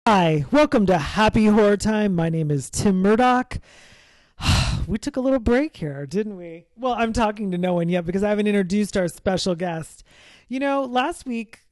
Hi, welcome to Happy Horror Time. My name is Tim Murdoch. We took a little break here, didn't we? Well, I'm talking to no one yet because I haven't introduced our special guest. You know, last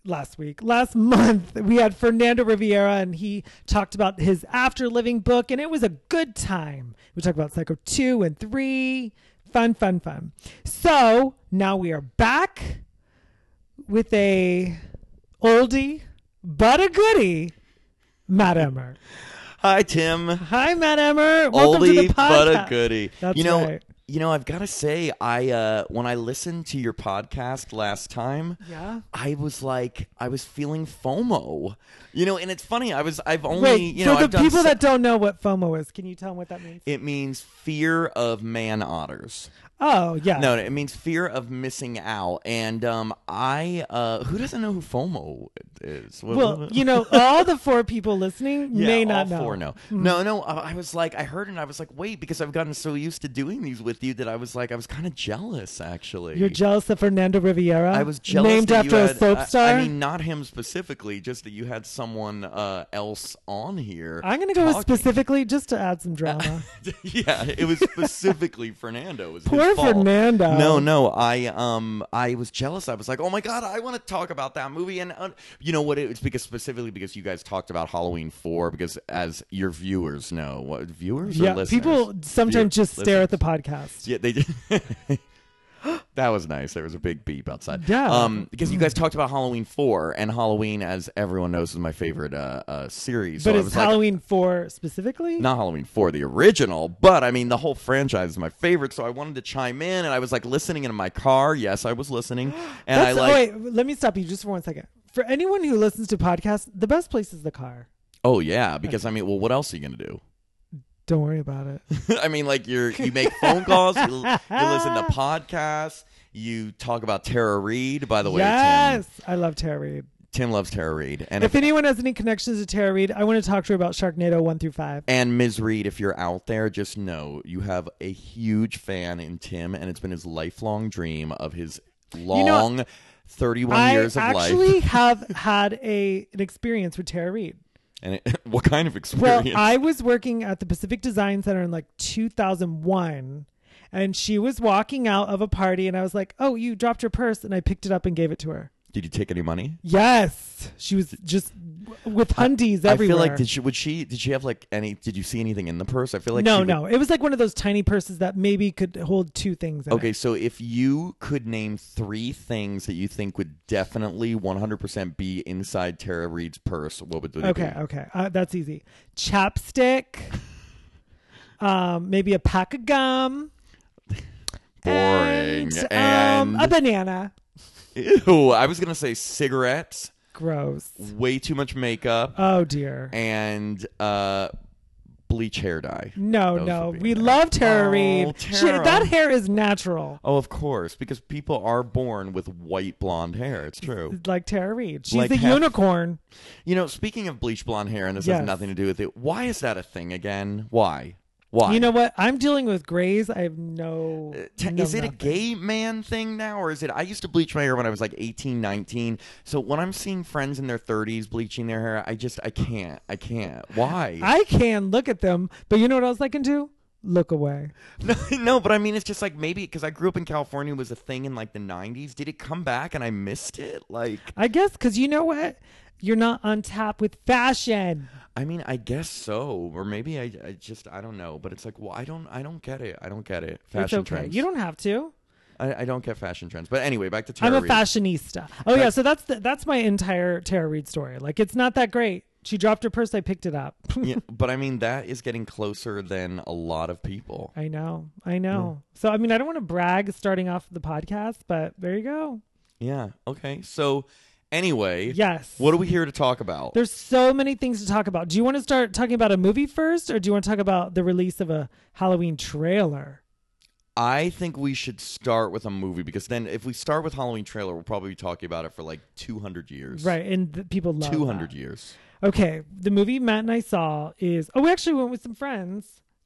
month, we had Fernando Rivera and he talked about his After Living book, and it was a good time. We talked about Psycho 2 and 3. Fun. So now we are back with a oldie but a goodie. Matt Emmer. Hi, Tim. Hi, Matt Emmer. Welcome to the podcast. But a goodie. That's right. I've got to say, when I listened to your podcast last time, yeah, I was feeling FOMO. And it's funny. I've only, Wait, for the people that don't know what FOMO is, can you tell them what that means? It means fear of man otters. Oh, yeah. No, it means fear of missing out. And who doesn't know who FOMO is? Well, all the four people listening may not know. All four know. No, I was like, I heard it and I was like, wait, because I've gotten so used to doing these with you that I was kind of jealous, actually. You're jealous of Fernando Rivera? I was jealous named that after a soap star? I mean, not him specifically, just that you had someone else on here. I'm going to go with specifically just to add some drama. Yeah, it was specifically Fernando. It was Poor Fernando. No, I was jealous. I was like, oh my God, I want to talk about that movie. And you know what? It's specifically because you guys talked about Halloween 4, because as your viewers know, viewers or listeners? People sometimes just stare at the podcast. Yeah, they did. That was nice. There was a big beep outside. Yeah. Because you guys talked about Halloween 4, and Halloween, as everyone knows, is my favorite series. But so is Halloween 4 specifically? Not Halloween 4, the original, but I mean, the whole franchise is my favorite, so I wanted to chime in, and I was listening in my car. Yes, I was listening. And wait, let me stop you just for 1 second. For anyone who listens to podcasts, the best place is the car. Oh, yeah, because I mean, well, what else are you going to do? Don't worry about it. I mean, you make phone calls, you listen to podcasts, you talk about Tara Reid. By the way, yes, I love Tara Reid. Tim loves Tara Reid. And if anyone has any connections to Tara Reid, I want to talk to her about Sharknado 1 through 5. And Ms. Reid, if you're out there, just know you have a huge fan in Tim, and it's been his lifelong dream of his long 31 years of life. I actually have had an experience with Tara Reid. And what kind of experience? Well, I was working at the Pacific Design Center in 2001, and she was walking out of a party, and I was like, oh, you dropped your purse, and I picked it up and gave it to her. Did you take any money? Yes. She was just with hundies everywhere. I feel like did she have did you see anything in the purse? I feel like No. It was one of those tiny purses that maybe could hold 2 things in it. Okay, so if you could name 3 things that you think would definitely 100% be inside Tara Reid's purse, what would they be? Okay. That's easy. Chapstick. Maybe a pack of gum. Boring. And a banana. Ew, I was going to say cigarettes. Gross. Way too much makeup. Oh, dear. And bleach hair dye. No. We love Tara Reid. That hair is natural. Oh, of course, because people are born with white blonde hair. It's true. Like Tara Reid. She's the unicorn. Speaking of bleach blonde hair, and this has nothing to do with it, why is that a thing again? Why? You know what? I'm dealing with grays. I have no... Is it a gay man thing now, or is it... I used to bleach my hair when I was 18, 19. So when I'm seeing friends in their 30s bleaching their hair, I can't. Why? I can look at them, but you know what else I can do? Look away. No, but I mean, it's just maybe because I grew up in California, it was a thing in the 90s. Did it come back and I missed it? I guess because you know what? You're not on top with fashion. I mean, I guess so, or maybe I don't know. But it's well, I don't get it. I don't get it. Fashion trends. You don't have to. I don't get fashion trends. But anyway, back to Tara Reid. I'm a fashionista. Oh yeah, so that's my entire Tara Reid story. It's not that great. She dropped her purse. I picked it up. Yeah, but I mean, that is getting closer than a lot of people. I know. Yeah. So I mean, I don't want to brag starting off the podcast, but there you go. Yeah. Okay. So. Anyway, yes. What are we here to talk about? There's so many things to talk about. Do you want to start talking about a movie first, or do you want to talk about the release of a Halloween trailer? I think we should start with a movie, because then if we start with Halloween trailer, we'll probably be talking about it for 200 years. Right, and people love 200 that. years. Okay, the movie Matt and I saw is... Oh, we actually went with some friends.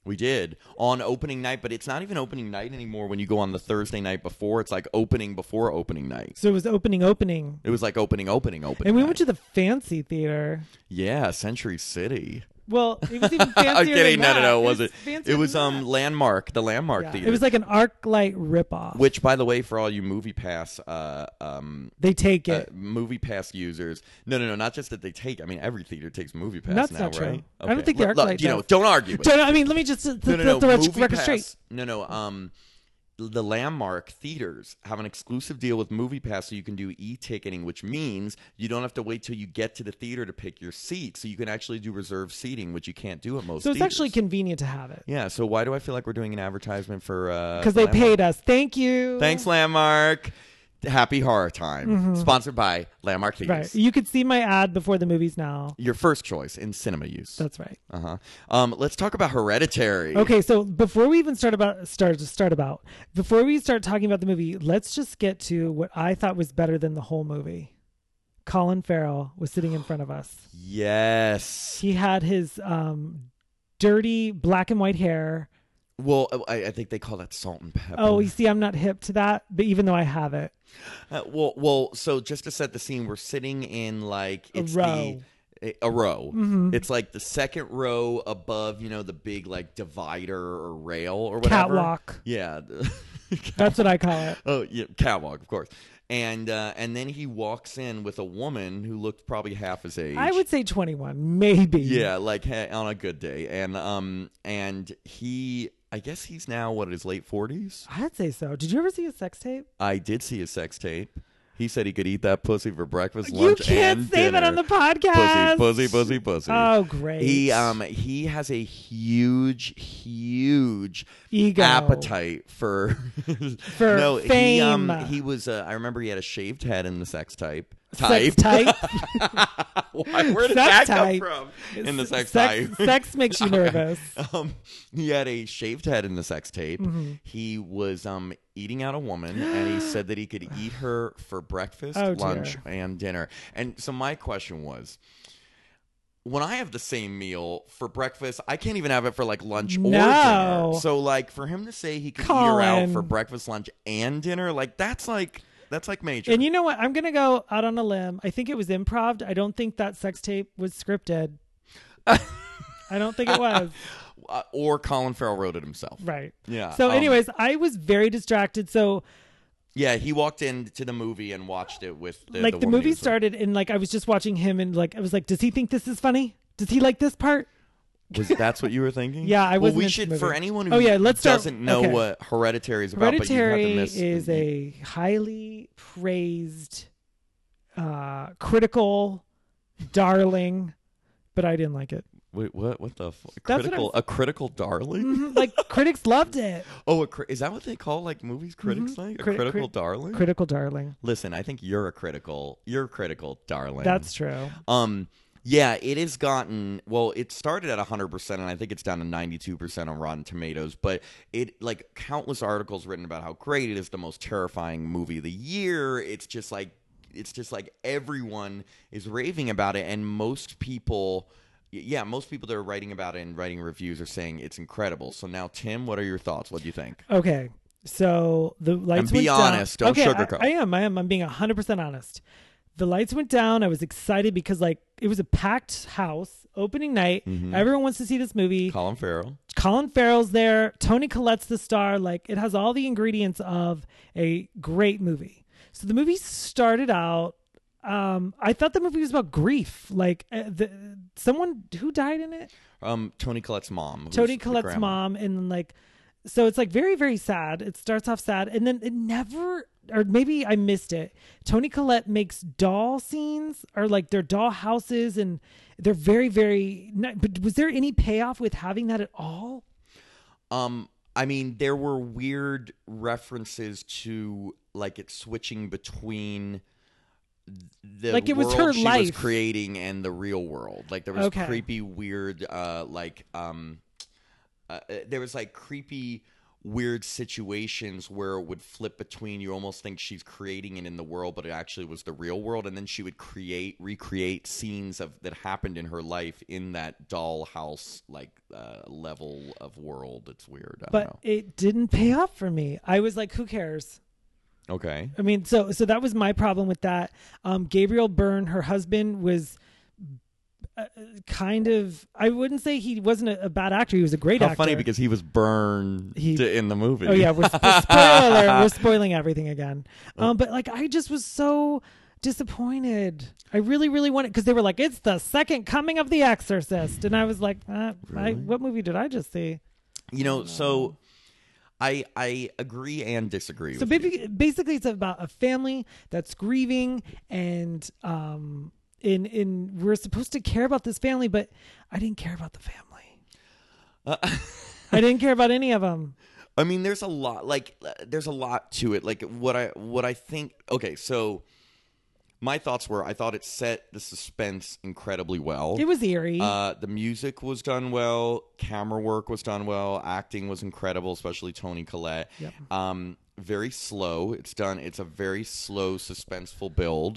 We did on opening night, but it's not even opening night anymore when you go on the Thursday night before. It's like opening before opening night. So it was opening. It was like opening. And we went to the fancy theater. Yeah, Century City. Well, it was even fancier I'm kidding. than that. No, it wasn't. fancier It was than that. Landmark, the Landmark Theater. It was like an ArcLight ripoff. Which, by the way, for all you Movie Pass, they take it. Movie Pass users. No, not just that they take. I mean, every theater takes Movie Pass That's now, not true. right? I don't think the ArcLight does. Don't argue. With I mean, let me just no. the record Pass. straight. No. The Landmark theaters have an exclusive deal with Movie Pass, so you can do e-ticketing, which means you don't have to wait till you get to the theater to pick your seat. So you can actually do reserved seating, which you can't do at most. So it's theaters. actually convenient to have it. Yeah. So why do I feel like we're doing an advertisement for? Because they paid us. Thank you. Thanks, Landmark. Happy Horror Time, sponsored by Landmark Theaters. Right. You could see my ad before the movies now. Your first choice in cinema use. That's right. Let's talk about Hereditary. Okay, so before we even start before we start talking about the movie, let's just get to what I thought was better than the whole movie. Colin Farrell was sitting in front of us. Yes. He had his dirty black and white hair. Well, I think they call that salt and pepper. Oh, you see, I'm not hip to that, but even though I have it. So just to set the scene, we're sitting in like it's a row. A row. Mm-hmm. It's like the second row above, the big like divider or rail or whatever. Catwalk. Yeah. That's what I call it. Oh, yeah, catwalk, of course. And then he walks in with a woman who looked probably half his age. I would say 21, maybe. Yeah, like on a good day. And he, I guess he's now his late 40s. I'd say so. Did you ever see a sex tape? I did see a sex tape. He said he could eat that pussy for breakfast, lunch, and dinner. You can't say that on the podcast. Pussy. Oh, great. He has a huge ego appetite for fame. He was. I remember he had a shaved head in the sex tape. Sex type. Where did that come from? In the sex tape. Sex makes you nervous. He had a shaved head in the sex tape. Mm-hmm. He was eating out a woman, and he said that he could eat her for breakfast, lunch, and dinner. And so my question was, when I have the same meal for breakfast, I can't even have it for like lunch or dinner. So like for him to say he could eat her out for breakfast, lunch, and dinner, like that's like major. And you know what? I'm going to go out on a limb. I think it was improv. I don't think that sex tape was scripted. I don't think it was. Or Colin Farrell wrote it himself. Right. Yeah. So anyways, I was very distracted. So yeah, he walked into the movie and watched it with the movie started and like I was just watching him and like I was like, does he think this is funny? Does he like this part? That's what you were thinking? Yeah, I was. Well, we should, for anyone who doesn't know what Hereditary is about, Hereditary is a highly praised, critical darling, but I didn't like it. Wait, what? What the critical? A critical darling? Mm-hmm, like critics loved it. Oh, is that what they call like movies? Critics like a critical darling? Critical darling. Listen, I think you're a critical darling. That's true. Yeah, it has gotten, it started at 100%, and I think it's down to 92% on Rotten Tomatoes, but it, like, countless articles written about how great it is, the most terrifying movie of the year. It's just like everyone is raving about it, and most people that are writing about it and writing reviews are saying it's incredible. So now, Tim, what are your thoughts? What do you think? Okay, so the lights went down. And be honest, don't sugarcoat. I am. I'm being 100% honest. The lights went down. I was excited because like it was a packed house, opening night. Mm-hmm. Everyone wants to see this movie. Colin Farrell's there. Toni Collette's the star. Like it has all the ingredients of a great movie. So the movie started out. I thought the movie was about grief. Like someone who died in it. Toni Collette's mom. Toni Collette's mom, and like, so it's like very, very sad. It starts off sad, and then it never. Or maybe I missed it. Toni Collette makes doll scenes or like their doll houses and they're very, very, but was there any payoff with having that at all? I mean, there were weird references to like it switching between the like it world was her she life was creating and the real world. Like there was creepy, weird, there was like creepy weird situations where it would flip between, you almost think she's creating it in the world, but it actually was the real world, and then she would recreate scenes that happened in her life in that dollhouse level of world. It's weird. I don't know. It didn't pay off for me. I was like, who cares? Okay. I mean, so that was my problem with that. Gabriel Byrne, her husband, was kind of, I wouldn't say he wasn't a bad actor. He was a great actor. How funny, because he was burned in the movie. Oh yeah, we're spoiling everything again. But like, I just was so disappointed. I really, really wanted, because they were like, it's the second coming of The Exorcist, and I was like, Really? what movie did I just see? So I agree and disagree. So basically, it's about a family that's grieving, and we're supposed to care about this family, but I didn't care about the family. I didn't care about any of them. I mean, there's a lot to it. Like what I think. Okay, so my thoughts were, I thought it set the suspense incredibly well. It was eerie. The music was done well. Camera work was done well. Acting was incredible, especially Toni Collette. Yep. Very slow. It's a very slow, suspenseful build.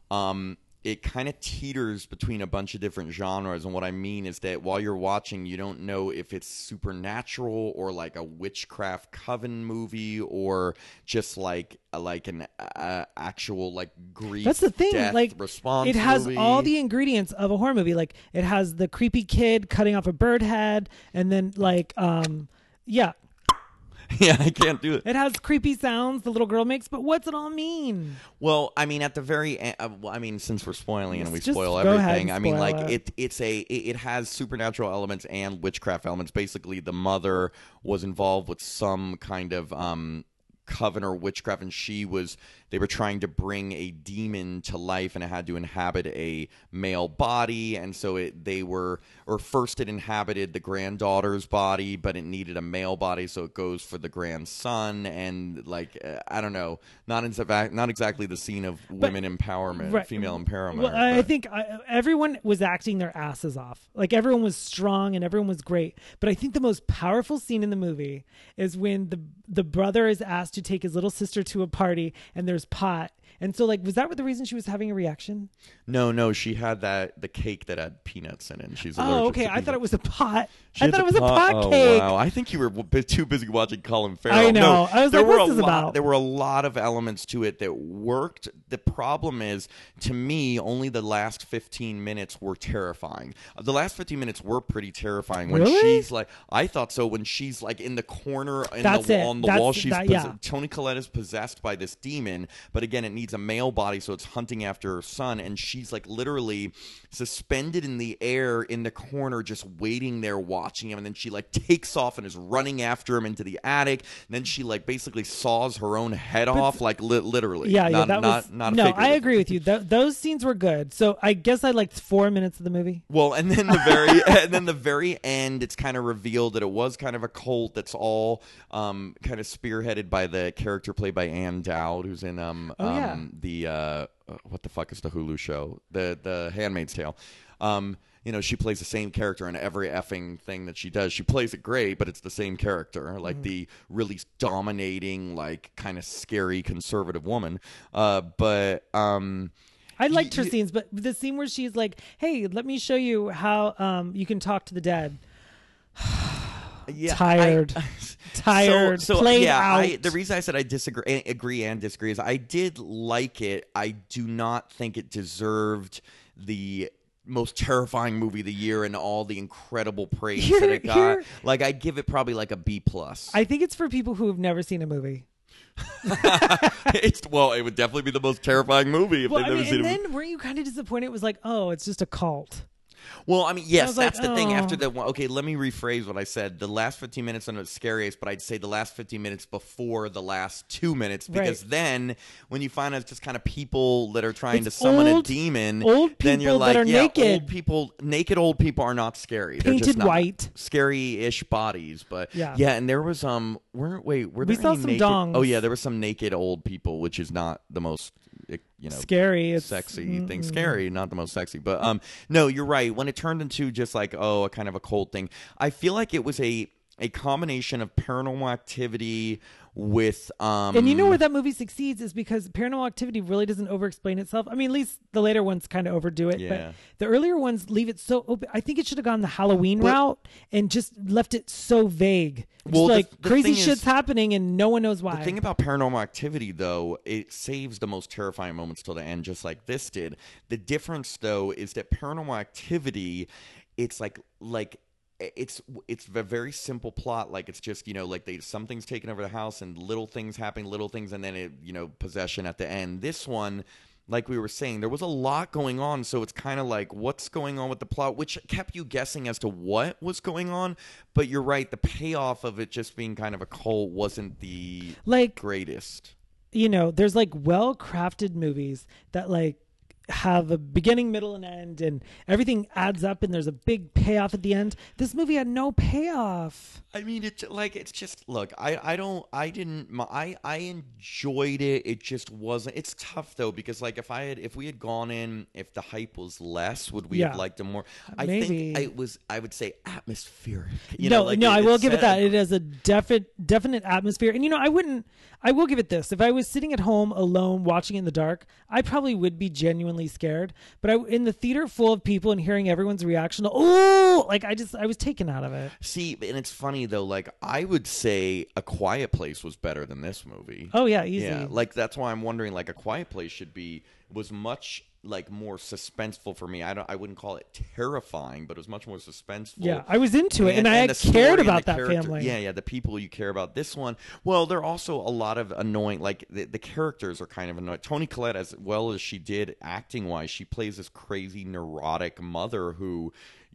It kind of teeters between a bunch of different genres, and what I mean is that while you're watching, you don't know if it's supernatural or like a witchcraft coven movie or just like an actual like grief. That's the thing. Death like response. It has movie. all the ingredients of a horror movie. Like it has the creepy kid cutting off a bird head, and then yeah. Yeah, I can't do it. It has creepy sounds the little girl makes, but what's it all mean? Well, I mean, at the very end, since we're spoiling and we Just spoil go ahead everything, and I mean, spoil like it has supernatural elements and witchcraft elements. Basically, the mother was involved with some kind of coven or witchcraft, and they were trying to bring a demon to life, and it had to inhabit a male body, and so first it inhabited the granddaughter's body, but it needed a male body, so it goes for the grandson, and I don't know, not exactly the scene of women empowerment, right. Female empowerment. Well, I think everyone was acting their asses off. Like everyone was strong and everyone was great, but I think the most powerful scene in the movie is when the brother is asked to take his little sister to a party, and there's pot. And so, was that the reason she was having a reaction? No, she had the cake that had peanuts in it. And she's allergic okay. to I thought it was a pot. I thought it was a pot cake. Wow. I think you were too busy watching Colin Farrell. I know. No, I was like, what's this about? There were a lot of elements to it that worked. The problem is, to me, only the last 15 minutes were terrifying. The last 15 minutes were pretty terrifying. When really? she's I thought so. When she's in the corner on the wall, Toni Collette is possessed by this demon, but again, it needs a male body, so it's hunting after her son, and she's literally suspended in the air in the corner, just waiting there watching him, and then she takes off and is running after him into the attic, and then she basically saws her own head off, literally. Not I agree with you. Those scenes were good. So I guess I liked 4 minutes of the movie. Well, and then the very end, it's kind of revealed that it was kind of a cult that's all kind of spearheaded by the character played by Ann Dowd, who's in what the fuck is the Hulu show? The Handmaid's Tale. She plays the same character in every effing thing that she does. She plays it great, but it's the same character, the really dominating, kind of scary conservative woman. I liked her scenes, but the scene where she's like, "Hey, let me show you how you can talk to the dead." Yeah, tired. Played out. The reason I said I agree and disagree is I did like it. I do not think it deserved the most terrifying movie of the year and all the incredible praise that it got. I'd give it probably a B+. I think it's for people who have never seen a movie. It would definitely be the most terrifying movie if they've never seen it. And then weren't you kind of disappointed? It was it's just a cult. Well, I mean, yes, that's the thing. After that, okay, let me rephrase what I said. The last 15 minutes are the scariest, but I'd say the last 15 minutes before the last 2 minutes, because then when you find out it's just kind of people that are trying to summon a demon, then you're like, naked. Naked old people are not scary. They're Painted just not white, scary-ish bodies, but and there was were there saw some naked, dongs. Oh yeah, there were some naked old people, which is not the most scary, sexy thing. Scary, not the most sexy, but no, you're right. When it turned into just a kind of a cold thing, I feel like it was a combination of Paranormal Activity with and you know where that movie succeeds is because Paranormal Activity really doesn't over-explain itself. I mean, at least the later ones kind of overdo it, but the earlier ones leave it so open. I think it should have gone the Halloween route and just left it so vague. Well, like the crazy shit's happening and no one knows why. The thing about Paranormal Activity, though, it saves the most terrifying moments till the end, just like this did. The difference, though, is that Paranormal Activity, it's like it's a very simple plot. Like it's just, like something's taken over the house and little things happening, and then it, possession at the end. This one, like we were saying, there was a lot going on, so it's kind of like what's going on with the plot, which kept you guessing as to what was going on. But you're right, the payoff of it just being kind of a cult wasn't the greatest. There's like well-crafted movies that have a beginning, middle, and end, and everything adds up, and there's a big payoff at the end. This movie had no payoff. I mean, it's just, look, I enjoyed it. It just wasn't. It's tough though because if we had gone in, if the hype was less, would we have liked it more? Maybe. I think I would say atmospheric. I will give it that. It has a definite atmosphere, and I will give it this. If I was sitting at home alone watching it in the dark, I probably would be genuinely scared. But in the theater full of people and hearing everyone's reaction to, I was taken out of it. See, and it's funny though, I would say A Quiet Place was better than this movie. Oh yeah, easy. Yeah, that's why I'm wondering, A Quiet Place was much more suspenseful for me. I wouldn't call it terrifying, but it was much more suspenseful. Yeah, I was into it, and I cared about that family. Yeah, the people you care about. This one, well, there are also a lot of annoying, the characters are kind of annoying. Toni Collette, as well as she did acting-wise, she plays this crazy, neurotic mother who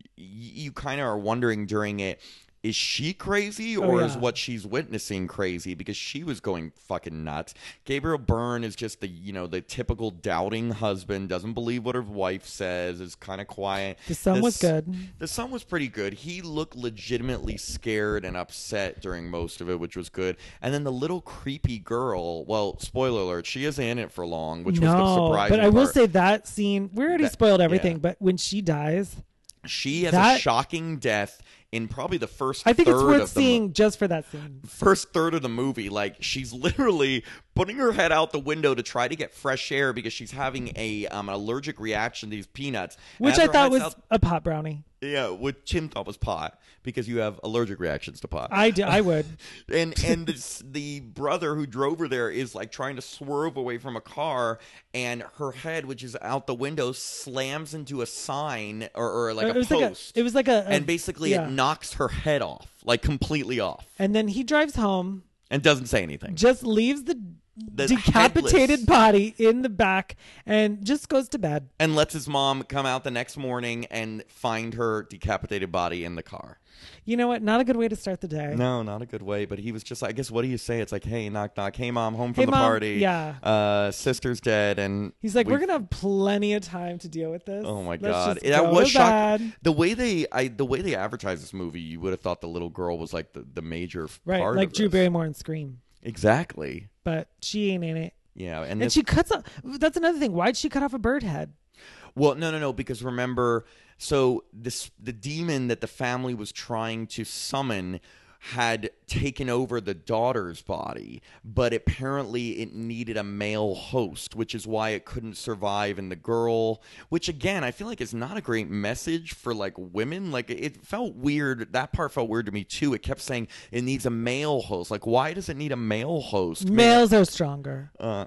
you kind of are wondering during it, is she crazy or is what she's witnessing crazy? Because she was going fucking nuts. Gabriel Byrne is just the typical doubting husband, doesn't believe what her wife says, is kind of quiet. The son was good. The son was pretty good. He looked legitimately scared and upset during most of it, which was good. And then the little creepy girl, well, spoiler alert, she isn't in it for long, which was the surprising but I will part. say that scene, we already spoiled everything, but when she dies... She has a shocking death in probably the first I think third it's worth of seeing just for that scene. First third of the movie. She's literally putting her head out the window to try to get fresh air because she's having an allergic reaction to these peanuts. Which I thought was a pot brownie. Yeah, what Tim thought was pot because you have allergic reactions to pot. I would. And the brother who drove her there is trying to swerve away from a car, and her head, which is out the window, slams into a sign or a post. It was and basically it knocks her head off, completely off. And then he drives home and doesn't say anything. Just leaves the decapitated body in the back and just goes to bed. And lets his mom come out the next morning and find her decapitated body in the car. You know what? Not a good way to start the day. No, not a good way. But he was just, I guess, what do you say? It's hey, knock, knock. Hey, mom, home from the party. Yeah. Sister's dead. And he's like, we're going to have plenty of time to deal with this. Oh, my God. That was shocking. The way they advertised this movie, you would have thought the little girl was the major part of it. Like Drew Barrymore in Scream. Exactly. But she ain't in it. Yeah. And she cuts off. That's another thing. Why'd she cut off a bird head? Well, no. Because remember, so the demon that the family was trying to summon had taken over the daughter's body, but apparently it needed a male host, which is why it couldn't survive in the girl, which again, I feel like is not a great message for women. It felt weird. That part felt weird to me too. It kept saying it needs a male host. Why does it need a male host? Males are stronger. I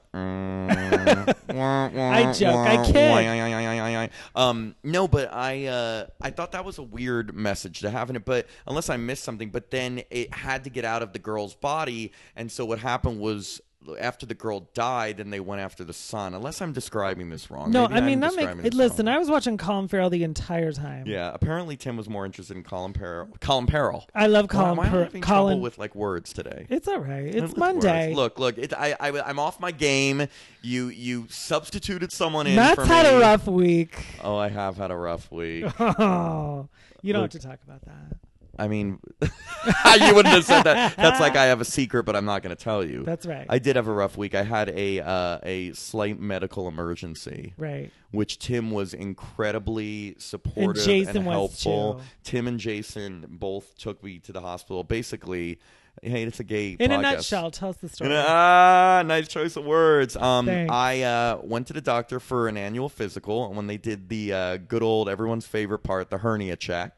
joke. I kid. No, but I thought that was a weird message to have in it, but unless I missed something, but then it had to get out of the girl's body, and so what happened was after the girl died, then they went after the son. Unless I'm describing this wrong. No, I mean that makes. Listen, I was watching Colin Farrell the entire time. Yeah, apparently Tim was more interested in Colin Farrell. I love Colin. I'm having trouble with words today. It's all right. It's Monday. Look. I'm off my game. You substituted someone in. Matt's for me. had a rough week. Oh, I have had a rough week. Oh, you don't have to talk about that. I mean, you wouldn't have said that. That's like I have a secret, but I'm not going to tell you. That's right. I did have a rough week. I had a slight medical emergency. Right. Which Tim was incredibly supportive and, Jason was helpful. too. Tim and Jason both took me to the hospital. Basically, hey, it's a gay In podcast. a nutshell, tell us the story. Nice choice of words. Thanks. I went to the doctor for an annual physical, and when they did the good old everyone's favorite part, the hernia check,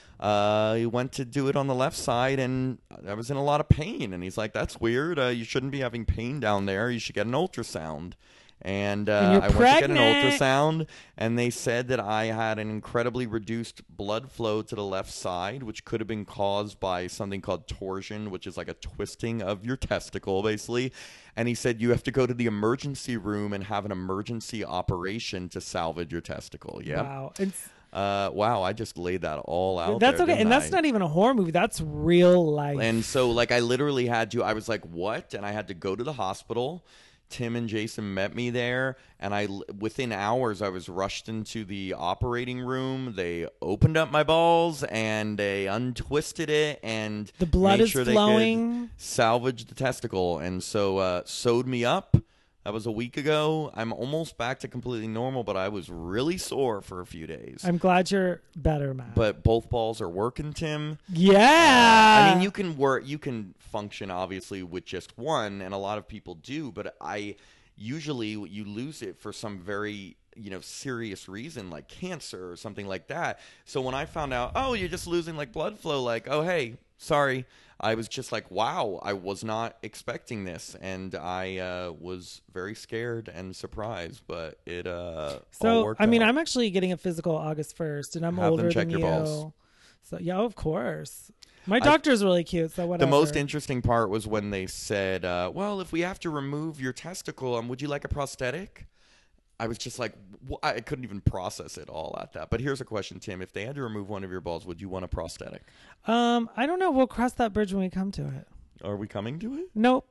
he went to do it on the left side, and I was in a lot of pain. And he's like, "That's weird. You shouldn't be having pain down there. You should get an ultrasound." And I went to get an ultrasound, and they said that I had an incredibly reduced blood flow to the left side, which could have been caused by something called torsion, which is like a twisting of your testicle, basically. And he said you have to go to the emergency room and have an emergency operation to salvage your testicle. Yeah. Wow. Wow, I just laid that all out. That's there, okay. And that's not even a horror movie. That's real life. And so, like, I literally had to, I was like, what? And I had to go to the hospital. Tim and Jason met me there, and within hours I was rushed into the operating room. They opened up my balls and they untwisted it, and the blood made is sure flowing. They could salvage the testicle, and so sewed me up. That was a week ago. I'm almost back to completely normal, but I was really sore for a few days. I'm glad you're better, Matt. But both balls are working, Tim. Yeah. I mean, you can function obviously with just one, and a lot of people do. But usually you lose it for some very serious reason, like cancer or something like that. So when I found out, oh, you're just losing like blood flow, like, oh hey, sorry. I was just like, wow, I was not expecting this, and I was very scared and surprised, but it all worked out. I'm actually getting a physical August 1st, and I'm older than you. Balls. So yeah, of course. My doctor's really cute, so whatever. The most interesting part was when they said, well, if we have to remove your testicle, would you like a prosthetic? I was just like, I couldn't even process it all at that. But here's a question, Tim. If they had to remove one of your balls, would you want a prosthetic? I don't know. We'll cross that bridge when we come to it. Are we coming to it? Nope.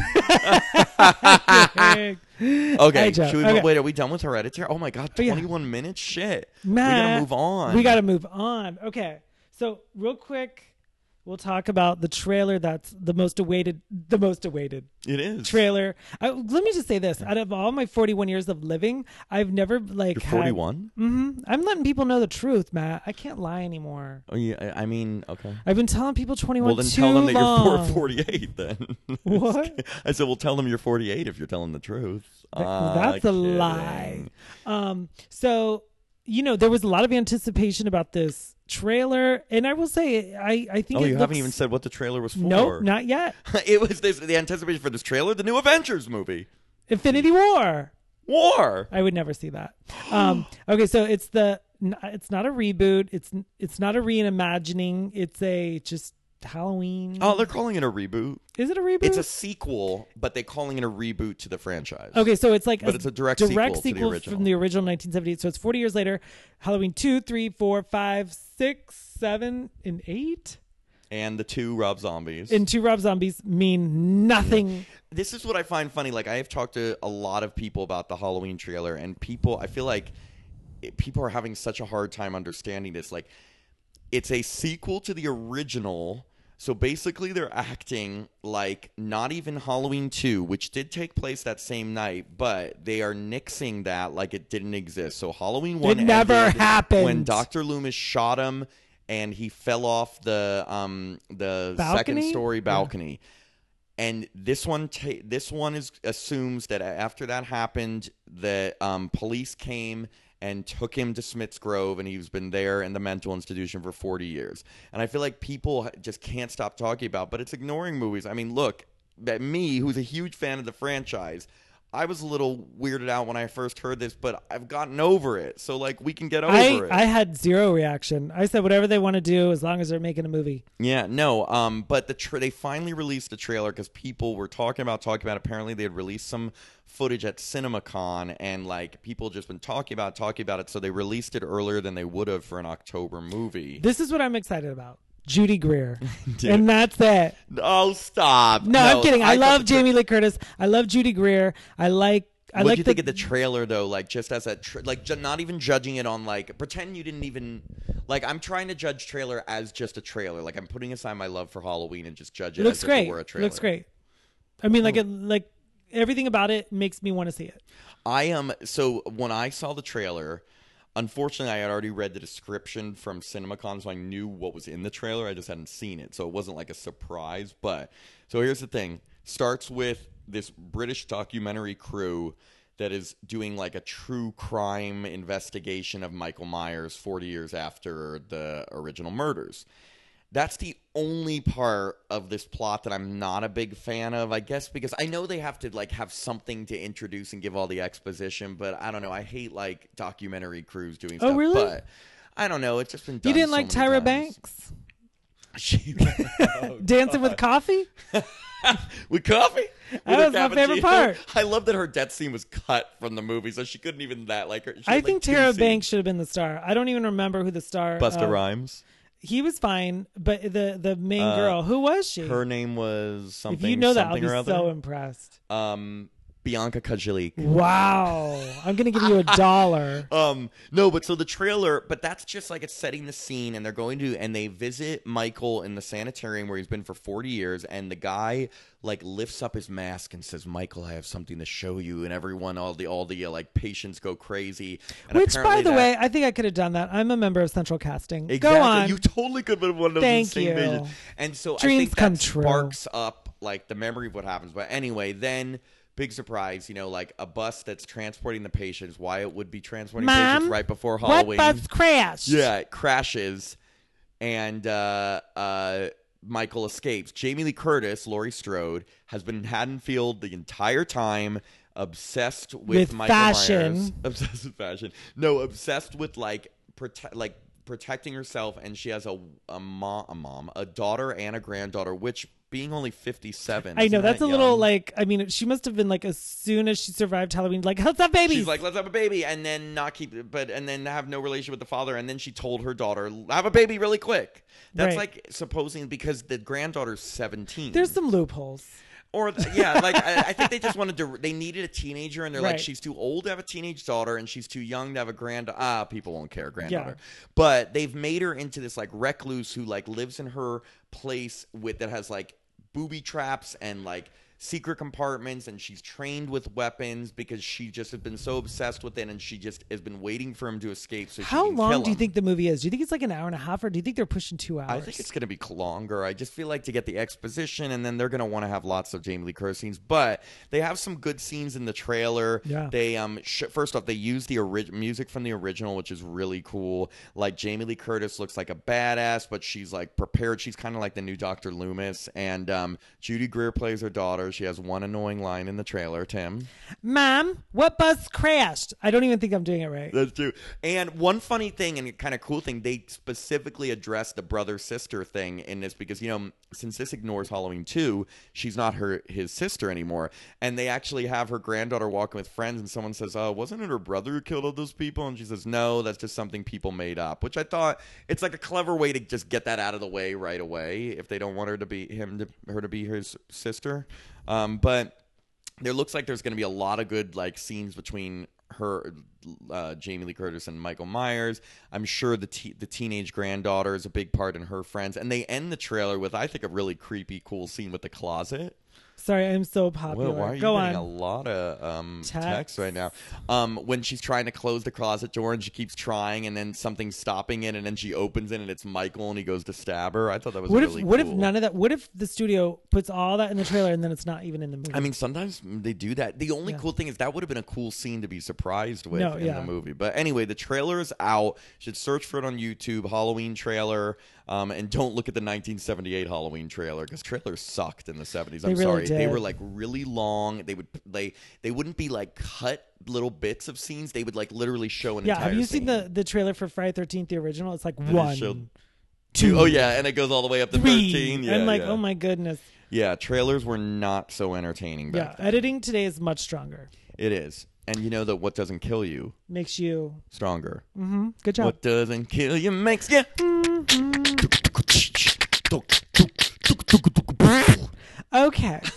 Okay. Okay. Wait, are we done with Hereditary? Oh, my God. 21 minutes? Shit. Matt, we got to move on. We got to move on. Okay. So real quick, we'll talk about the trailer that's the most awaited. It is. Trailer. Let me just say this. Out of all my 41 years of living, I've never You're 41? I'm letting people know the truth, Matt. I can't lie anymore. Oh, yeah. I mean, okay. I've been telling people 21 Well, then too tell them that long. you're 48 then. What? I said, well, tell them you're 48 if you're telling the truth. That's a lie. So, there was a lot of anticipation about this trailer, and I will say, I think. Oh, you haven't even said what the trailer was for. Nope, not yet. It was the anticipation for this trailer, the new Avengers movie, Infinity War. I would never see that. Okay, so it's not a reboot. It's not a reimagining. It's a just Halloween. Oh, they're calling it a reboot. Is it a reboot? It's a sequel, but they're calling it a reboot to the franchise. Okay, so it's like it's a direct sequel to the original. From the original 1978. So it's 40 years later. Halloween 2, 3, 4, 5, 6, 7, and 8. And the two Rob Zombies. And two Rob Zombies mean nothing. This is what I find funny. Like, I have talked to a lot of people about the Halloween trailer, and I feel like people are having such a hard time understanding this. Like, it's a sequel to the original. So basically they're acting like not even Halloween 2, which did take place that same night, but they are nixing that like it didn't exist. So Halloween 1 it never happened when Dr. Loomis shot him and he fell off the second story balcony. Yeah. And this one assumes that after that happened, the police came and took him to Smith's Grove, and he's been there in the mental institution for 40 years. And I feel like people just can't stop talking about, but it's ignoring movies. I mean, look, me, who's a huge fan of the franchise, I was a little weirded out when I first heard this, but I've gotten over it. So, like, we can get over it. I had zero reaction. I said whatever they want to do as long as they're making a movie. Yeah, no. But they finally released the trailer because people were talking about. Apparently, they had released some footage at CinemaCon, and like people just been talking about it. So they released it earlier than they would have for an October movie. This is what I'm excited about. Judy Greer. And that's it. Oh, stop. No, I'm kidding. I love Jamie Lee Curtis. I love Judy Greer. I like What do you think of the trailer though? Like just as a not even judging it on like pretend you didn't even like. I'm trying to judge trailer as just a trailer. Like I'm putting aside my love for Halloween and just judge it. Looks as great. If it were a trailer. Looks great. I mean, like everything about it makes me want to see it. I am so when I saw the trailer. Unfortunately, I had already read the description from CinemaCon, so I knew what was in the trailer. I just hadn't seen it, so it wasn't like a surprise. But so here's the thing: starts with this British documentary crew that is doing like a true crime investigation of Michael Myers 40 years after the original murders. That's the only part of this plot that I'm not a big fan of, I guess, because I know they have to like have something to introduce and give all the exposition, but I don't know. I hate like documentary crews doing stuff. Oh, really? But I don't know. It's just been done. You didn't so like many Tyra times. Banks? Oh, Dancing with Coffee? With coffee? That was my favorite part. I love that her death scene was cut from the movie, so she couldn't even that like her. I think Tyra Banks should have been the star. I don't even remember who the star. Busta Rhymes. He was fine, but the main girl, who was she? Her name was something. If you know that, I'll something be or other. so impressed. Bianca Kajalik. Wow, I'm gonna give you $1. No, but so the trailer, but that's just like it's setting the scene, and they're going to, and they visit Michael in the sanitarium where he's been for 40 years, and the guy like lifts up his mask and says, "Michael, I have something to show you," and everyone, all the like patients go crazy. And Which, by the way, I think I could have done that. I'm a member of Central Casting. Exactly. Go on. You totally could have been one of those Thank same you. vision. And so Dreams I think come that true. sparks up like the memory of what happens. But anyway, then big surprise, like a bus that's transporting the patients. Wyatt would be transporting patients right before Halloween. What bus crashed? Yeah, it crashes, and Michael escapes. Jamie Lee Curtis, Laurie Strode, has been in Haddonfield the entire time, obsessed with Michael fashion. Myers. Obsessed with fashion. No, obsessed with protecting herself, and she has a daughter and a granddaughter, which being only 57. I know that's a young? little like. I mean, she must have been like as soon as she survived Halloween, like let's have babies. She's like, let's have a baby, and then not keep, and then have no relation with the father, and then she told her daughter, have a baby really quick. That's like supposing because the granddaughter's 17. There's some loopholes. Or I think they just wanted to. They needed a teenager, and they're like, she's too old to have a teenage daughter, and she's too young to have a granddaughter. People won't care, granddaughter. Yeah. But they've made her into this like recluse who like lives in her place that has like booby traps and like secret compartments, and she's trained with weapons because she just has been so obsessed with it, and she just has been waiting for him to escape. So how she can long kill do you him. think the movie is? Do you think it's like an hour and a half, or do you think they're pushing 2 hours? I think it's going to be longer. I just feel like to get the exposition, and then they're going to want to have lots of Jamie Lee Curtis scenes. But they have some good scenes in the trailer. Yeah. They first off, they use the music from the original, which is really cool. Like Jamie Lee Curtis looks like a badass, but she's like prepared. She's kind of like the new Dr. Loomis. And Judy Greer plays her daughter. She has one annoying line in the trailer. Tim, Mom, what bus crashed? I don't even think I'm doing it right. That's true. And one funny thing and kind of cool thing, they specifically addressed the brother-sister thing in this because, since this ignores Halloween 2, she's not his sister anymore. And they actually have her granddaughter walking with friends, and someone says, wasn't it her brother who killed all those people? And she says, no, that's just something people made up, which I thought it's like a clever way to just get that out of the way right away if they don't want her to be her to be his sister. But there looks like there's going to be a lot of good like scenes between her, Jamie Lee Curtis, and Michael Myers. I'm sure the teenage granddaughter is a big part in her friends. And they end the trailer with, I think, a really creepy, cool scene with the closet. Sorry, I'm so popular. Why are you getting a lot of text right now? When she's trying to close the closet door and she keeps trying, and then something's stopping it, and then she opens it and it's Michael and he goes to stab her. I thought that was really cool. What if none of that? What if the studio puts all that in the trailer and then it's not even in the movie? I mean, sometimes they do that. The only cool thing is that would have been a cool scene to be surprised with in the movie. But anyway, the trailer is out. You should search for it on YouTube, Halloween trailer. And don't look at the 1978 Halloween trailer because trailers sucked in the 70s. I'm sorry. They were like really long. They wouldn't be like cut little bits of scenes. They would like literally show an entire have you scene. seen the trailer for Friday 13th, the original? It's like 1, 2. Oh, yeah. And it goes all the way up to 3. 13. Yeah, and like, oh my goodness. Yeah. Trailers were not so entertaining back then. Editing today is much stronger. It is. And you know that what doesn't kill you makes you stronger. Mm-hmm. Good job. What doesn't kill you makes you. Okay.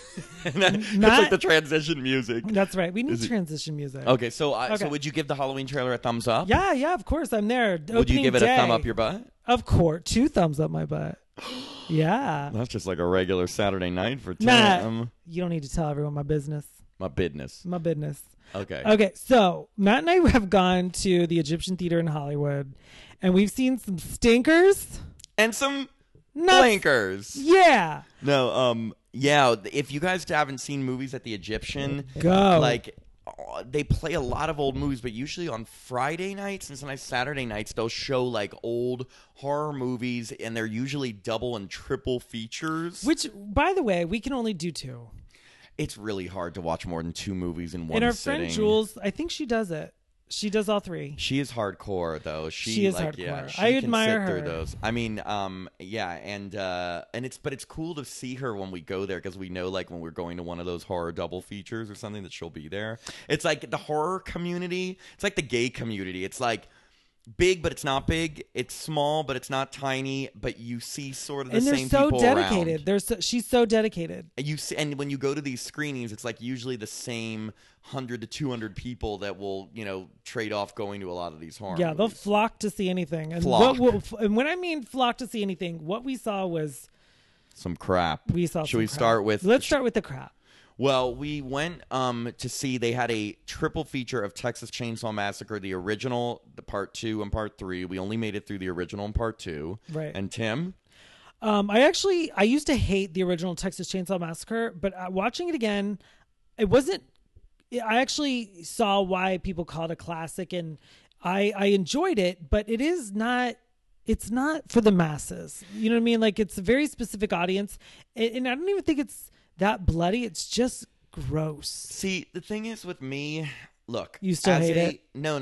It's like the transition music. That's right. We need transition music. Okay, so would you give the Halloween trailer a thumbs up? Yeah, of course. I'm there. Would you give it a thumb up your butt? Of course. 2 thumbs up my butt. Yeah. That's just like a regular Saturday night for Tim. Nah, you don't need to tell everyone my business. My business. My business. Okay. Okay, so Matt and I have gone to the Egyptian Theater in Hollywood, and we've seen some stinkers. And some blankers. Yeah. No, yeah, if you guys haven't seen movies at the Egyptian, go. Like, they play a lot of old movies, but usually on Friday nights and sometimes Saturday nights, they'll show like old horror movies, and they're usually double and triple features. Which, by the way, we can only do 2. It's really hard to watch more than 2 movies in one and our sitting. friend Jules, I think she does it. She does all 3. She is hardcore, though. She is hardcore. Yeah, she I can admire sit her. through those. I mean, yeah, and it's cool to see her when we go there, because we know, like, when we're going to one of those horror double features or something, that she'll be there. It's like the horror community. It's like the gay community. It's like big, but it's not big. It's small, but it's not tiny. But you see sort of the same people and they're so dedicated. around. She's so dedicated. You see, and when you go to these screenings, it's like usually the same 100 to 200 people that will, trade off going to a lot of these horror movies. They'll flock to see anything. And and when I mean flock to see anything, what we saw was some crap. Should we start with? Let's start with the crap. Well, we went to see, they had a triple feature of Texas Chainsaw Massacre, the original, the part 2 and part 3. We only made it through the original and part 2. Right. And Tim? I used to hate the original Texas Chainsaw Massacre, but watching it again, I actually saw why people call it a classic, and I enjoyed it, but it's not for the masses. You know what I mean? Like, it's a very specific audience, and I don't even think it's that bloody. It's just gross. See, the thing is with me, look, you still hate it? No.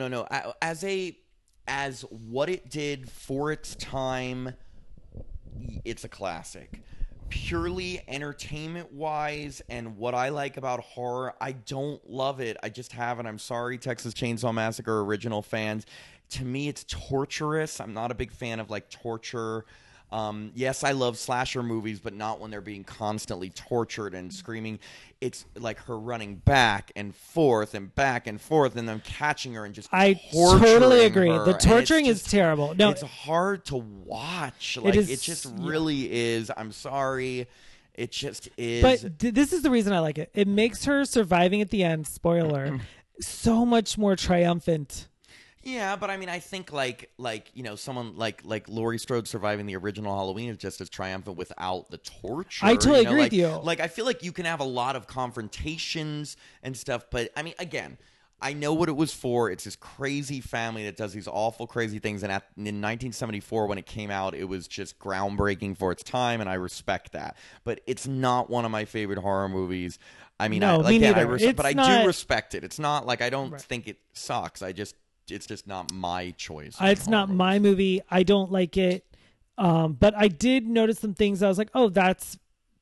As what it did for its time, it's a classic. Purely entertainment wise, and what I like about horror, I don't love it. I just haven't. I'm sorry, Texas Chainsaw Massacre original fans. To me, it's torturous. I'm not a big fan of like torture. Yes, I love slasher movies, but not when they're being constantly tortured and screaming. It's like her running back and forth and back and forth, and them catching her and just I totally agree. Her. The torturing is terrible. No, it's hard to watch. Like, it just really is. I'm sorry. It just is. But this is the reason I like it. It makes her surviving at the end, spoiler, so much more triumphant. Yeah, but I mean, I think like someone like Laurie Strode surviving the original Halloween is just as triumphant without the torture. I totally agree with you. Like, I feel like you can have a lot of confrontations and stuff, but I mean, again, I know what it was for. It's this crazy family that does these awful, crazy things, and in 1974 when it came out, it was just groundbreaking for its time, and I respect that. But it's not one of my favorite horror movies. I mean, no, me neither. But I do respect it. It's not like I don't think it sucks. It's just not my choice. It's not my movie. I don't like it. But I did notice some things. I was like, oh, that's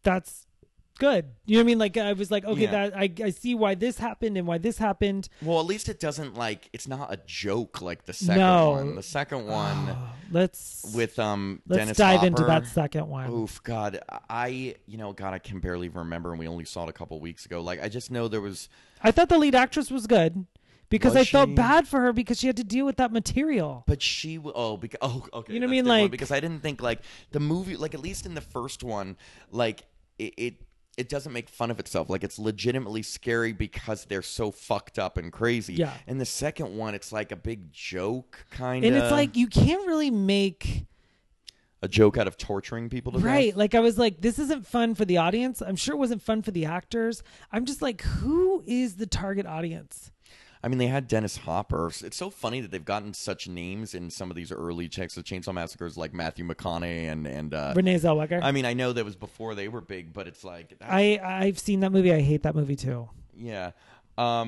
good. You know what I mean? Like, I was like, okay, that I see why this happened and why this happened. Well, at least it doesn't it's not a joke like the second one. The second one, let's Dennis dive Hopper. into that second one. Oof, God, I can barely remember, and we only saw it a couple weeks ago. Like, I just know there was. I thought the lead actress was good. Because I felt bad for her because she had to deal with that material. But okay. You know what I mean? Like, because I didn't think like the movie, like at least in the first one, like it doesn't make fun of itself. Like, it's legitimately scary because they're so fucked up and crazy. Yeah. In the second one, it's like a big joke kind of. And it's like you can't really make a joke out of torturing people to right. death. Like, I was like, this isn't fun for the audience. I'm sure it wasn't fun for the actors. I'm just like, who is the target audience? I mean, they had Dennis Hopper. It's so funny that they've gotten such names in some of these early Texas Chainsaw Massacres, like Matthew McConaughey and Renee Zellweger. I mean, I know that was before they were big, but it's like I've seen that movie. I hate that movie too. Yeah. What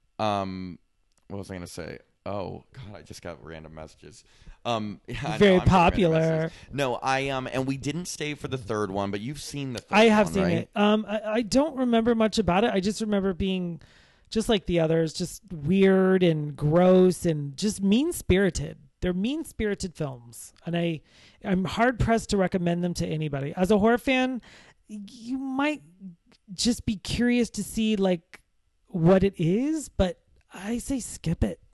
was I going to say? Oh God, I just got random messages. Very popular. No, and we didn't stay for the third one, but you've seen the third one, I have seen right? it. I don't remember much about it. I just remember being just like the others, just weird and gross and just mean-spirited. They're mean-spirited films, and I'm hard-pressed to recommend them to anybody. As a horror fan, you might just be curious to see like what it is, but I say skip it.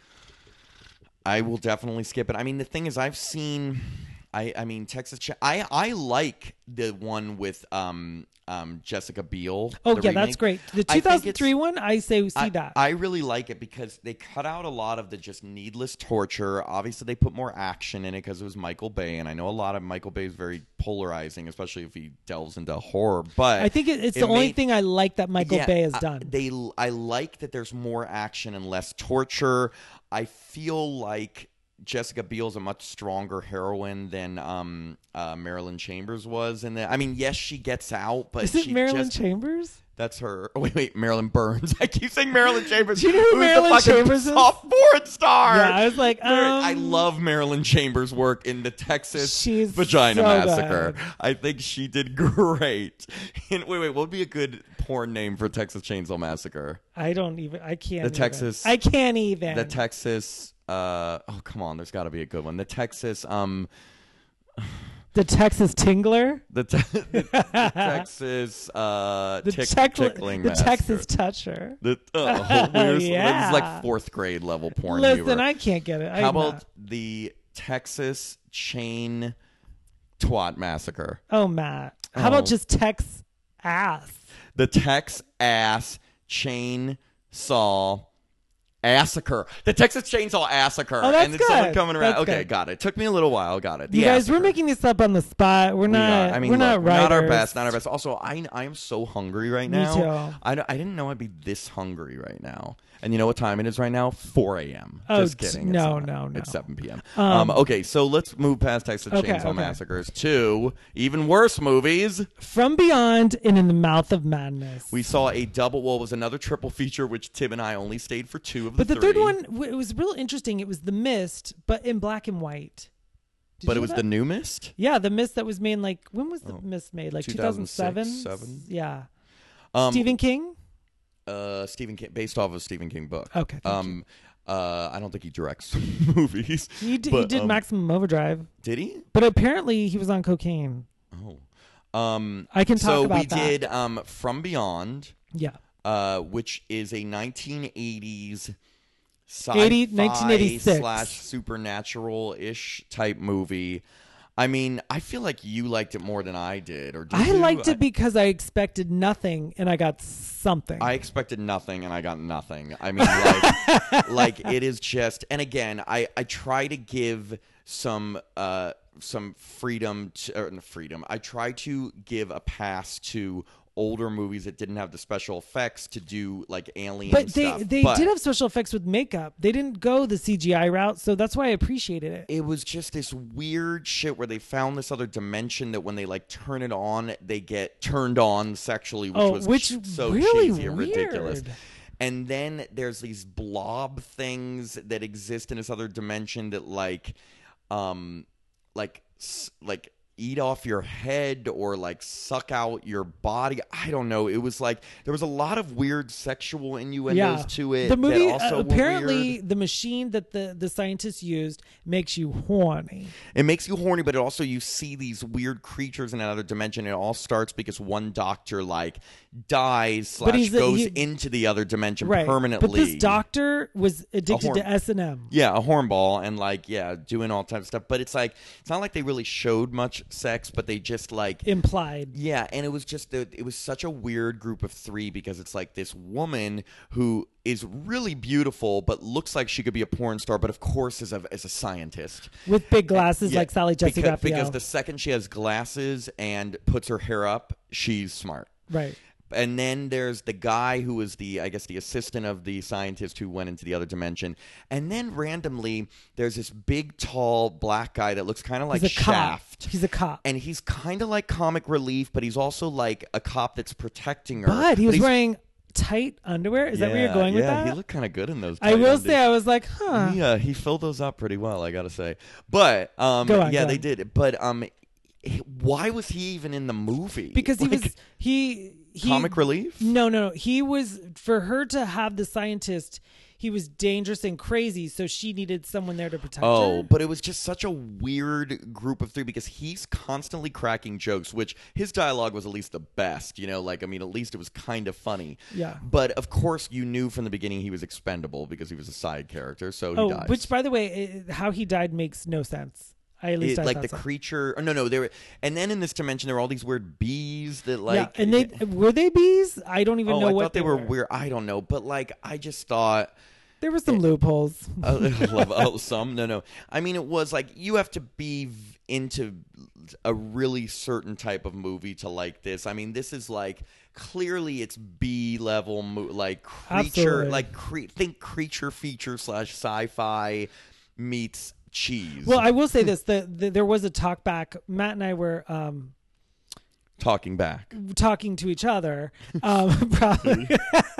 I will definitely skip it. I mean, the thing is, I've seen, I mean, I like the one with Jessica Biel. Oh the yeah, remake. that's great. The 2003 one, I say see that. I really like it because they cut out a lot of the just needless torture. Obviously, they put more action in it because it was Michael Bay, and I know a lot of Michael Bay is very polarizing, especially if he delves into horror. But I think it's the only thing I like that Michael Bay has done. I like that there's more action and less torture. I feel like Jessica Biel's a much stronger heroine than Marilyn Chambers was. And I mean, yes, she gets out, but is it Marilyn Chambers? That's her. Oh, wait, Marilyn Burns. I keep saying Marilyn Chambers. Do you know who Marilyn Chambers is? Soft porn star. Yeah, I was like, I love Marilyn Chambers' work in the Texas Vagina so Massacre. good. I think she did great. And wait, what would be a good porn name for Texas Chainsaw Massacre? I can't even. Texas. I can't even. The Texas. Oh, come on. There's got to be a good one. The Texas. The Texas Tingler? The Texas tickling the master. Texas Toucher. This is like fourth grade level porn. Listen, I can't get it. How about the Texas Chain Twat Massacre? Oh, Matt. How about just Tex Ass? The Tex Ass Chain Saw Massacre. The Texas Chainsaw Massacre. Oh, that's and then good. someone coming around. That's okay, good. got it. Took me a little while. Got it. You guys, we're making this up on the spot. We're not. I mean, we're not writers. Not our best. Not our best. Also, I am so hungry right now. Me too. I didn't know I'd be this hungry right now. And you know what time it is right now? 4 a.m. Oh, just kidding. No. It's 7 p.m. Okay, so let's move past Texas Chainsaw Massacres to even worse movies. From Beyond and In the Mouth of Madness. We saw a double, well, it was another triple feature, which Tim and I only stayed for 2 of the 3. But the third one, it was real interesting. It was The Mist, but in black and white. But it was the new Mist? Yeah, The Mist that was made like, when was the Mist made? Like 2007? 7? Yeah. Stephen King? Stephen King, based off of Stephen King book. Okay. Thank you. I don't think he directs movies. He did Maximum Overdrive. Did he? But apparently he was on cocaine. Oh. I can talk about that. So we did From Beyond. Yeah. Which is a 1980s 1986 / supernatural-ish type movie. I mean, I feel like you liked it more than I did. Or did I you? liked it because I expected nothing and I got something. I expected nothing and I got nothing. I mean, like it is just. And again, I try to give some freedom. I try to give a pass to older movies that didn't have the special effects to do like alien stuff. They did have special effects with makeup. They didn't go the CGI route, so that's why I appreciated it. It was just this weird shit where they found this other dimension that when they like turn it on, they get turned on sexually, which was so really cheesy and weird. ridiculous. And then there's these blob things that exist in this other dimension that like eat off your head or like suck out your body. I don't know. It was like there was a lot of weird sexual innuendos to it. The movie that also apparently the machine that the scientists used makes you horny. It makes you horny, but it also you see these weird creatures in another dimension. It all starts because one doctor like dies / goes into the other dimension permanently. But this doctor was addicted to S&M. Yeah, a hornball and like doing all types of stuff. But it's like it's not like they really showed much sex, but they just like implied. Yeah, and it was just it was such a weird group of 3 because it's like this woman who is really beautiful but looks like she could be a porn star, but of course is a scientist with big glasses like Sally Jessy Raphael. Because the second she has glasses and puts her hair up, she's smart. Right. And then there's the guy who was the assistant of the scientist who went into the other dimension. And then randomly, there's this big, tall, black guy that looks kind of like Shaft. He's a cop. And he's kind of like comic relief, but he's also like a cop that's protecting her. But he was wearing tight underwear. Is that where you're going with that? Yeah, he looked kind of good in those. I will say, I was like, huh. Yeah, he filled those up pretty well, I got to say. But, they did. But, why was he even in the movie? Because he comic relief? No. He was, for her to have the scientist, he was dangerous and crazy, so she needed someone there to protect her. Oh, but it was just such a weird group of three because he's constantly cracking jokes, which his dialogue was at least the best, like, I mean, at least it was kind of funny. Yeah. But of course, you knew from the beginning he was expendable because he was a side character, so he dies. Which, by the way, how he died makes no sense. I like the so. creature. No, there were, and then in this dimension there were all these weird bees that like. Yeah, and were they bees? I don't even know I what thought they were weird. I don't know, but like I just thought there were some loopholes. Some no. I mean, it was like you have to be into a really certain type of movie to like this. I mean, this is like clearly it's B level like creature, Absolutely. like think creature feature / sci-fi meets cheese. Well, I will say this: there was a talk back. Matt and I were talking back, talking to each other, probably.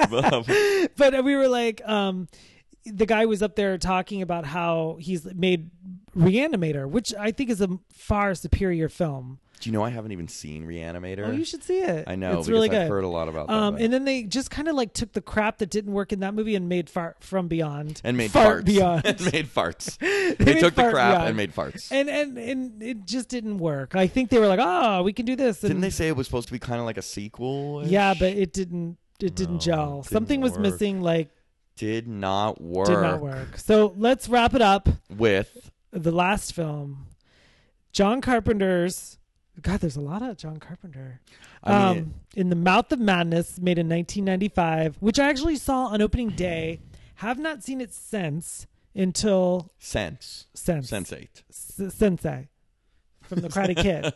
But we were like, the guy was up there talking about how he's made Reanimator, which I think is a far superior film. Do you know I haven't even seen Reanimator? Oh, you should see it. I know, it's because really good. I've heard a lot about that. And then they just kind of like took the crap that didn't work in that movie and made Fart from Beyond. And made Fart farts. Beyond. And made farts. They took the crap and made farts. And it just didn't work. I think they were like, oh, we can do this. And didn't they say it was supposed to be kind of like a sequel? Yeah, but it didn't gel. Something was missing, like did not work. Did not work. So let's wrap it up with the last film. John Carpenter's God, there's a lot of John Carpenter. In the Mouth of Madness, made in 1995, which I actually saw on opening day. Have not seen it since until Sense8. Sensei from the Karate Kid.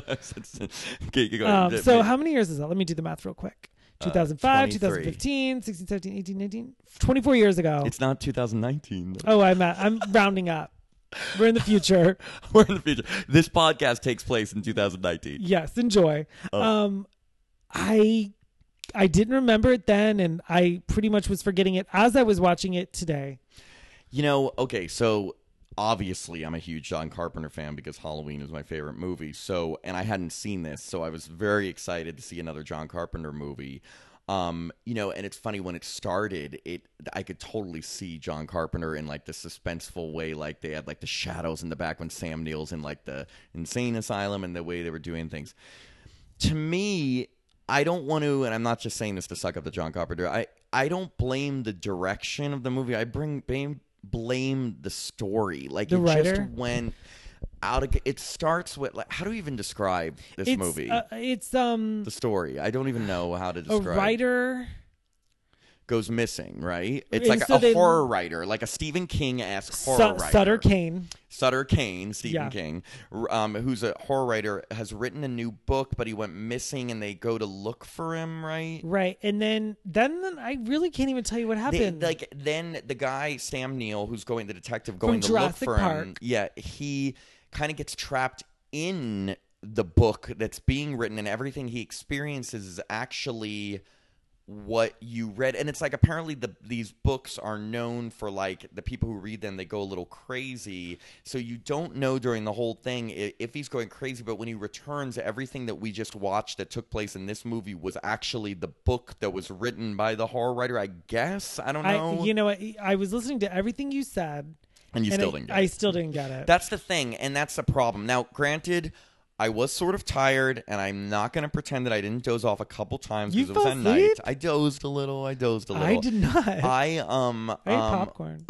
Okay, go so how many years is that? Let me do the math real quick. 2005, 23. 2015, 16, 17, 18, 19, 24 years ago. It's not 2019. Oh, I'm rounding up. We're in the future. We're in the future. This podcast takes place in 2019. Yes, enjoy. Oh. I didn't remember it then, and I pretty much was forgetting it as I was watching it today. Okay, so obviously I'm a huge John Carpenter fan because Halloween is my favorite movie. So, and I hadn't seen this, so I was very excited to see another John Carpenter movie. And it's funny when it started, I could totally see John Carpenter in like the suspenseful way, like they had like the shadows in the back when Sam Neill's in like the insane asylum and the way they were doing things. To me, I don't want to, and I'm not just saying this to suck up the John Carpenter. I don't blame the direction of the movie. I blame the story. Like the writer just went out of it. Starts with like, how do we even describe this movie? It's the story. I don't even know how to describe. A writer goes missing, right? It's and like so a horror writer, like a Stephen King-esque horror writer. Sutter Kane, Stephen King, who's a horror writer, has written a new book, but he went missing, and they go to look for him, right? Right, and then I really can't even tell you what happened. Then the guy Sam Neill, who's the detective, going to Jurassic look for Park. him. Yeah, he kind of gets trapped in the book that's being written, and everything he experiences is actually what you read. And it's like apparently these books are known for like the people who read them, they go a little crazy, so you don't know during the whole thing if he's going crazy, but when he returns, everything that we just watched that took place in this movie was actually the book that was written by the horror writer, I guess. I don't know. You know what, I was listening to everything you said and still didn't get it. I still didn't get it. That's the thing, and that's the problem. Now granted, I was sort of tired, and I'm not going to pretend that I didn't doze off a couple times because it was at night. I dozed a little. I did not. I ate popcorn.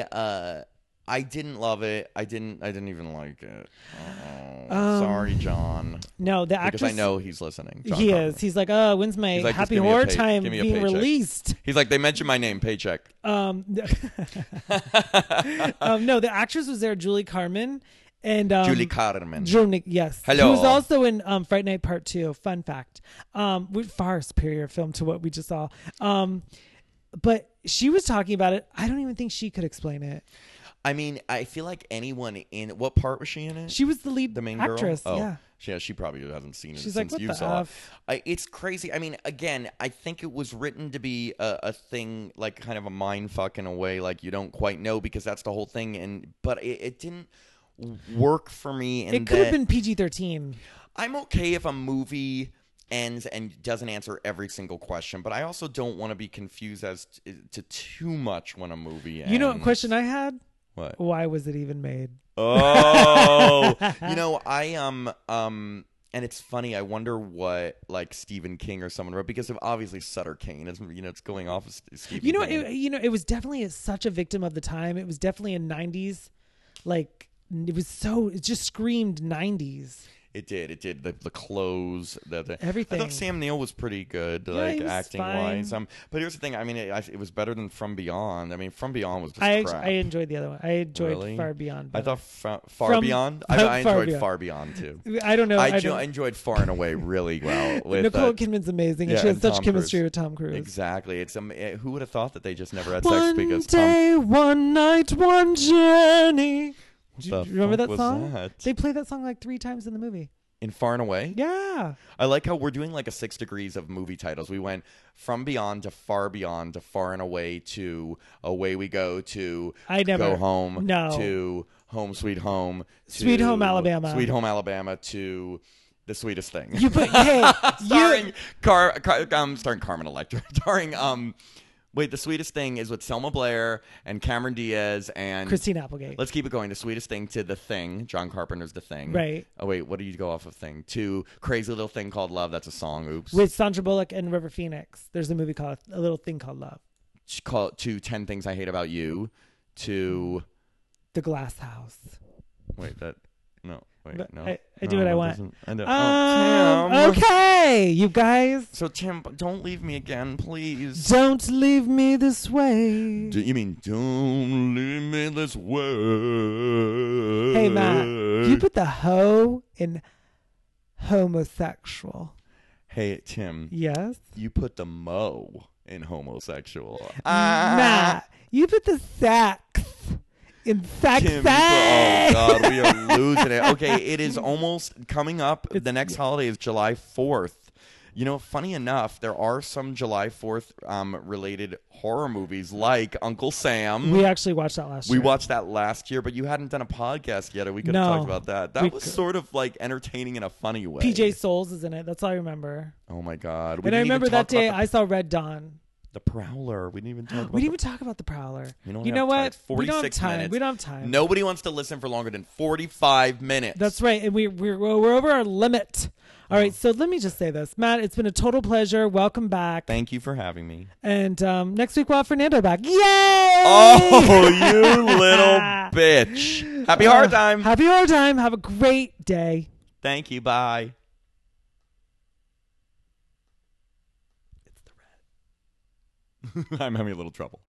I didn't love it. I didn't even like it. Sorry, John. No, the actress. Because I know he's listening. John he Carpenter. is. He's like, oh, when's my like, happy horror time being being released? He's like, they mentioned my name, paycheck. No, the actress was there, Julie Carmen. And Julie Carmen. Yes. Hello. She was also in Fright Night Part 2. Fun fact. Far superior film to what we just saw. But she was talking about it. I don't even think she could explain it. I mean, I feel like anyone in... What part was she in it? She was the lead main actress, girl? Oh. yeah. Yeah, she probably hasn't seen it She's since like, you what saw F? it. It's crazy. I mean, again, I think it was written to be a thing, like kind of a mind fuck in a way, like you don't quite know because that's the whole thing. But it didn't work for me. It could have been PG-13. I'm okay if a movie ends and doesn't answer every single question. But I also don't want to be confused as to too much when a movie ends. You know what question I had? What? Why was it even made? Oh, and it's funny. I wonder what like Stephen King or someone wrote, because of obviously Sutter Kane is, it's going off of Stephen King. It was definitely such a victim of the time. It was definitely a 90s, like it just screamed 90s. It did. The clothes, everything. I thought Sam Neill was pretty good, acting wise. But here's the thing. I mean, it was better than From Beyond. I mean, From Beyond was just crap. I enjoyed the other one. I enjoyed Far Beyond better. I thought Far Beyond. I enjoyed Far Beyond too. I don't know. I enjoyed Far and Away really well. With, Nicole Kidman's amazing, and she has such chemistry with Tom Cruise. Exactly. It's who would have thought that they just never had sex because one day, one night, one journey. Do you remember that song? They play that song like 3 times in the movie. In Far and Away? Yeah. I like how we're doing like a 6 degrees of movie titles. We went From Beyond to Far and Away to Away We Go to Go Home to Home Sweet Home to Sweet Home Alabama. Sweet Home Alabama to The Sweetest Thing. You put starring Carmen Electra. Starring Wait, The Sweetest Thing is with Selma Blair and Cameron Diaz and Christine Applegate. Let's keep it going. The Sweetest Thing to The Thing. John Carpenter's The Thing. Right. Oh, wait. What do you go off of Thing? To Crazy Little Thing Called Love. That's a song. Oops. With Sandra Bullock and River Phoenix. There's a movie called A Little Thing Called Love. To 10 Things I Hate About You. To The Glass House. Wait, that... No. Wait, but no. I do what I want. Tim. Okay, you guys. So, Tim, don't leave me again, please. Don't leave me this way. You mean don't leave me this way? Hey, Matt, you put the hoe in homosexual. Hey, Tim. Yes? You put the mo in homosexual. Matt, you put the sex in sexy. Tim, oh God, we are losing it. Okay, it is almost coming up. The next holiday is July 4th. You know, funny enough, there are some July 4th related horror movies like Uncle Sam. We actually watched that last year. We watched that last year, but you hadn't done a podcast yet, or we could have talked about that. That was sort of like entertaining in a funny way. PJ Souls is in it. That's all I remember. Oh my God. And I remember that day I saw Red Dawn. The Prowler. We didn't even talk about We didn't even talk about The Prowler. You know what? 46 we don't have time. minutes. We don't have time. Nobody wants to listen for longer than 45 minutes. That's right. And we're over our limit. All right. So let me just say this. Matt, it's been a total pleasure. Welcome back. Thank you for having me. And next week we'll have Fernando back. Yay! Oh, you little bitch. Happy horror time. Happy horror time. Have a great day. Thank you. Bye. I'm having a little trouble.